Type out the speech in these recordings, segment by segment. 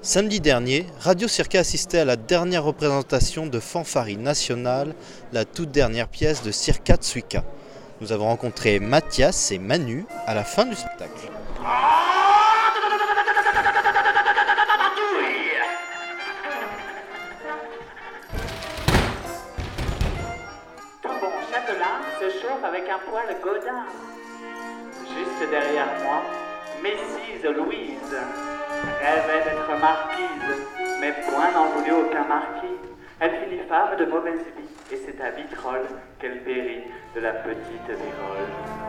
Samedi dernier, Radio Circa assistait à la dernière représentation de Fanfarie Nationale, la toute dernière pièce de Circa Tsuika. Nous avons rencontré Mathias et Manu à la fin du spectacle. Tout bon châtelain se chauffe avec un poêle Godin. Juste derrière moi, Messise Louise rêvait d'être marquise, mais point n'en voulut aucun marquis. Elle finit femme de mauvaise vie, et c'est à Vitrolles qu'elle périt de la petite vérole.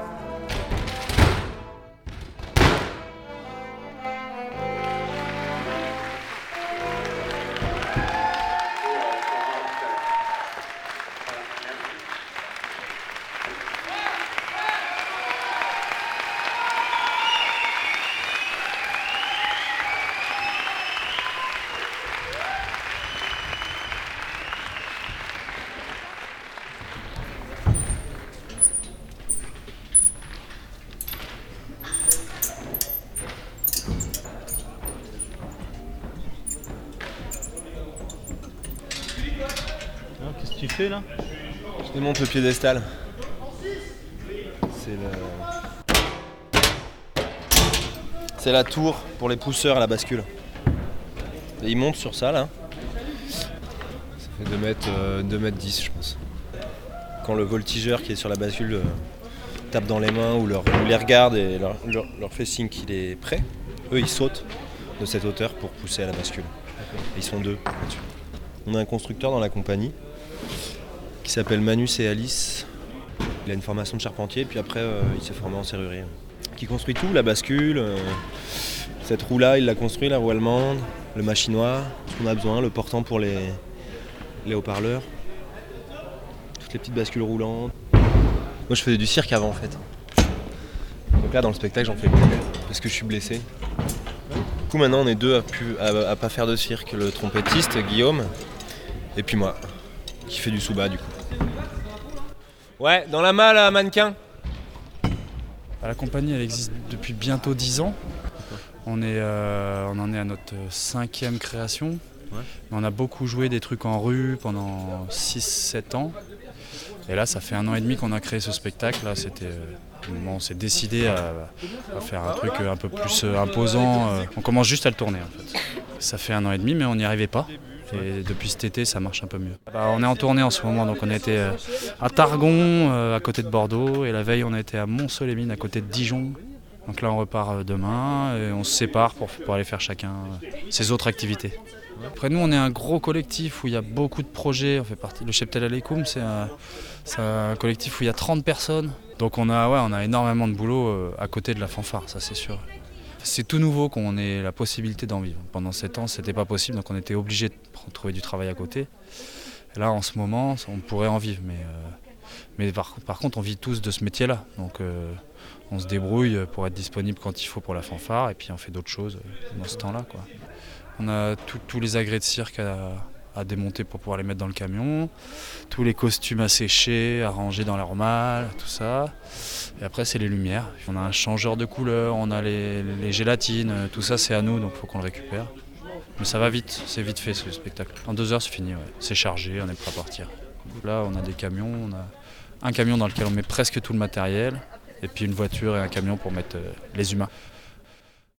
Qu'est-ce que tu fais là? Je démonte le piédestal. C'est la tour pour les pousseurs à la bascule. Et ils montent sur ça là. Ça fait 2 mètres 10 je pense. Quand le voltigeur qui est sur la bascule tape dans les mains ou les regarde et leur fait signe qu'il est prêt, eux ils sautent de cette hauteur pour pousser à la bascule. Et ils sont 2 là-dessus. On a un constructeur dans la compagnie qui s'appelle Manus et Alice. Il a une formation de charpentier, puis après il s'est formé en serrurier. Qui construit tout, la bascule, cette roue-là, il l'a construit, la roue allemande, le machinoir, ce qu'on a besoin, le portant pour les haut-parleurs, toutes les petites bascules roulantes. Moi je faisais du cirque avant en fait. Donc là dans le spectacle j'en fais plus, parce que je suis blessé. Du coup maintenant on est 2 à pas faire de cirque, le trompettiste Guillaume, et puis moi, qui fait du souba du coup. Ouais, dans la malle à mannequin. La compagnie elle existe depuis bientôt 10 ans. On en est à notre 5e création. Ouais. On a beaucoup joué des trucs en rue pendant 6-7 ans. Et là ça fait 1 an et demi qu'on a créé ce spectacle. Là, on s'est décidé à faire un truc un peu plus imposant. On commence juste à le tourner en fait. Ça fait 1 an et demi mais on n'y arrivait pas. Et depuis cet été, ça marche un peu mieux. On est en tournée en ce moment, donc on a été à Targon, à côté de Bordeaux, et la veille on a été à Mont-Soleil-Mines, à côté de Dijon. Donc là on repart demain, et on se sépare pour aller faire chacun ses autres activités. Après nous on est un gros collectif où il y a beaucoup de projets, on fait partie le Cheptel Aleikoum, c'est un collectif où il y a 30 personnes. Donc on a énormément de boulot à côté de la fanfare, ça c'est sûr. C'est tout nouveau qu'on ait la possibilité d'en vivre. Pendant 7 ans, c'était pas possible, donc on était obligé de trouver du travail à côté. Et là, en ce moment, on pourrait en vivre, mais par contre, on vit tous de ce métier-là. Donc on se débrouille pour être disponible quand il faut pour la fanfare, et puis on fait d'autres choses dans ce temps-là, quoi. On a tous les agrès de cirque à démonter pour pouvoir les mettre dans le camion, tous les costumes à sécher, à ranger dans leur malle, tout ça. Et après c'est les lumières, on a un changeur de couleur, on a les gélatines, tout ça c'est à nous donc il faut qu'on le récupère. Mais ça va vite, c'est vite fait ce spectacle. En 2 heures c'est fini, ouais. C'est chargé, on est prêt à partir. Là on a des camions, on a un camion dans lequel on met presque tout le matériel, et puis une voiture et un camion pour mettre les humains.